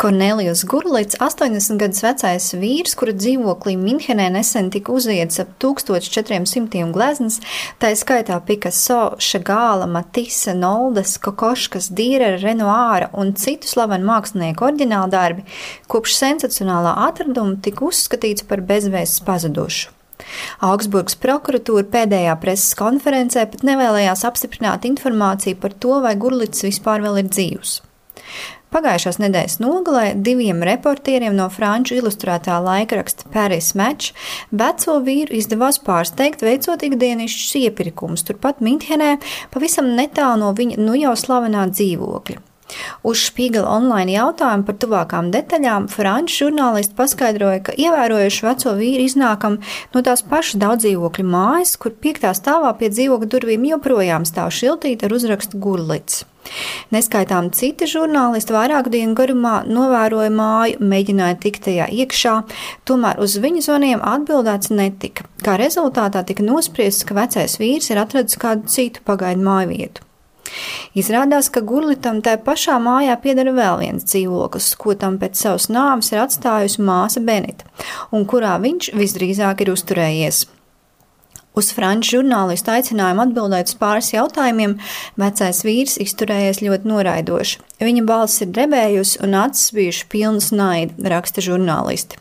Kornelijus Gurlits, 80 gadus vecais vīrs, kura dzīvoklī Minhenē nesen tika uzietas ap 1400 gleznas, tā skaitā Picasso, Šagāla, Matisa, Noldes, Kokoškas, Dīrera, Renoāra un citu slavenu mākslinieku oriģināldarbi, kopš sensacionālā atraduma tika uzskatīts par bezvēsts pazudušu. Augsburgas prokuratūra pēdējā preses konferencē pat nevēlējās apstiprināt informāciju par to, vai Gurlits vispār vēl ir dzīvs. Pagājušās nedēļas nogalē 2 reportieriem no franču ilustrētā laikraksta Paris Match veco vīru izdevās pārsteigt, veicot ikdienišķus iepirkumus turpat Minhenē, pavisam netālu no viņa nu jau slavenā dzīvokļa. Uz Spiegel online jautājumu par tuvākām detaļām franču žurnālisti paskaidroja, ka ievērojuši veco vīru iznākam no tās pašas daudzdzīvokļu mājas, kur 5. stāvā pie dzīvokļa durvīm joprojām stāv šiltīte ar uzrakstu Gurlits. Neskaitām citi žurnālisti vairāku dienu garumā novēroja māju, mēģināja tikt tajā iekšā, tomēr uz viņu zvaniem atbildēts netika. Kā rezultātā tika nospriests, ka vecais vīrs ir atradis kādu citu pagaidu mājvietu. Izrādās, ka Gurlitam tajā pašā mājā pieder vēl viens dzīvoklis, ko tam pēc savas nāves ir atstājusi māsa Benita, un kurā viņš visdrīzāk ir uzturējies. Uz franču žurnālistu aicinājumu atbildēt uz pāris jautājumiem, vecais vīrs izturējies ļoti noraidoši. Viņa balss ir drebējusi un acis bijuši pilnas naida, raksta žurnālisti.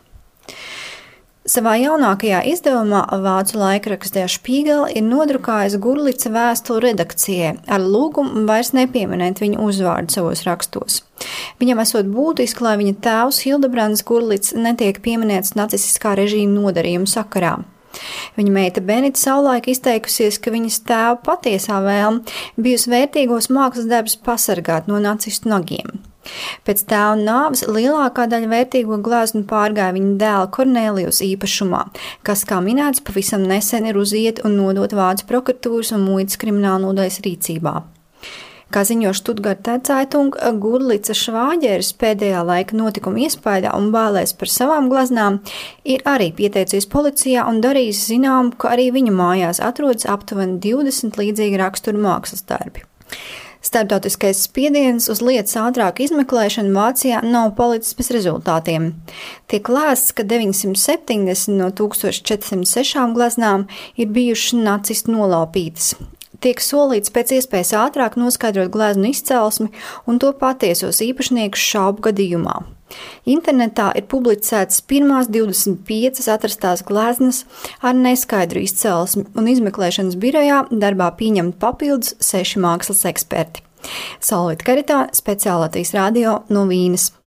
Savā jaunākajā izdevumā vācu laikraksts Der Spiegel ir nodrukājis Gurlitsa vēstuli redakcijai ar lūgumu vairs nepieminēt viņa uzvārdu savos rakstos. Viņam esot būtiski, lai viņa tēvs Hildebrands Gurlits netiek pieminēts nacistiskā režīma nodarījuma sakarā. Viņa meita Benita savulaik izteikusies, ka viņas tēva patiesā vēlme bijusi vērtīgos mākslas darbus pasargāt no nacistu nagiem. Pēc tēva nāves lielākā daļa vērtīgo gleznu pārgāja viņa dēla Kornelijus īpašumā, kas, kā minēts, pavisam nesen ir uziet un nodot Vācu prokuratūras un muitas kriminālnodaļas rīcībā. Kā ziņo Stuttgarter Zeitung, Gurlitsa švāģeris pēdējā laika notikuma iespaidā un bālēs par savām gleznām ir arī pieteicies policijā un darījis zinām, ka arī viņa mājās atrodas aptuveni 20 līdzīgi rakstura mākslas darbi. Starptautiskais spiediens uz lietas ātrāku izmeklēšanu Vācijā nav palicis bez rezultātiem. Tiek lēsts, ka 970 no 1406 gleznām ir bijušas nacistu nolaupītas. Tiek solīts pēc iespējas ātrāk noskaidrot gleznu izcelsmi un to patiesos īpašniekus šaubu gadījumā. Internetā ir publicētas pirmās 25 atrastās gleznas ar neskaidru izcelsmi, un izmeklēšanas birojā darbā pieņemt papildus 6 mākslas eksperti. Solvita Karitāne, Speciālātīs radio no Vīnes.